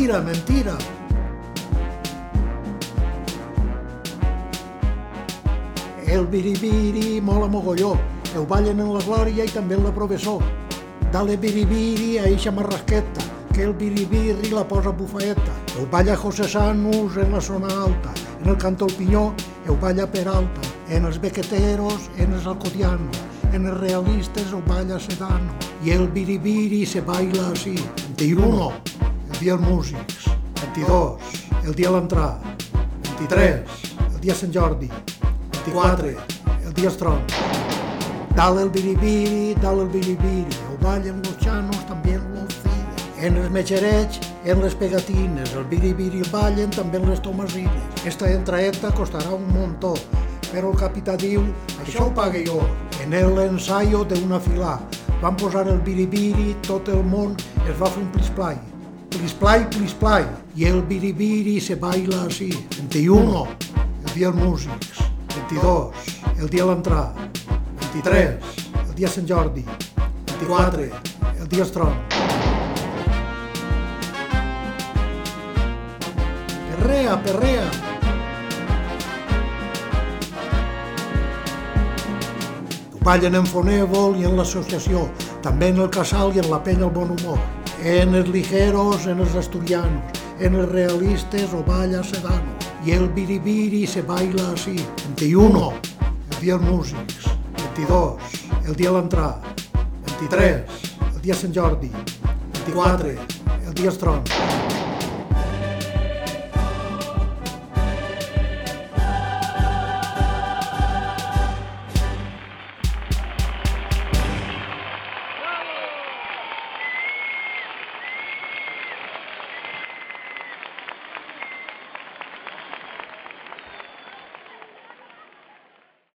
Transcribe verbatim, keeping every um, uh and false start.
mentira, mentira. El biribiri mola mogolló, el ballen en la glòria i també en la professó. Dale biribiri a eixa marrasqueta, que el biribiri la posa bufaeta. El balla José Sanus en la zona alta, en el canto el pinyó el balla Peralta, en els bequeteros, en els alcodianos, en els realistes el balla Sedano. Y el biribiri se baila así. veintiuno, el dia dels músics. veintidós, el dia de l'entrada. veintitrés, el dia de Sant Jordi. veinticuatro, el dia dels trons. Dale el biribiri, dale el biribiri, el ballen los chanos, també los cires. En els metgerets, en les pegatines, el biribiri el ballen també en les tomasines. Esta entraeta costarà un montó, però el capità diu, això ho pague jo. En el ensayo de una filà van posar el biribiri, tot el món es va fer un plisplai. Plisplai, plisplai, i el biribiri se baila así. veintiuno, el dia dels músics. veintidós, el dia de l'entrada. veintitrés, el dia de Sant Jordi. veinticuatro, el dia dels trons. Perrea, perrea. Ballen en Fonèvol i en l'associació, també en el casal i en la penya al bon humor. En els ligeros, en els asturianos, en els realistes o balla Sedano. Y el biribiri se baila así. veintiuno, el dia dels músics. veintidós, el dia de l'entrada. veintitrés, el dia de Sant Jordi. veinticuatro, el dia dels trons.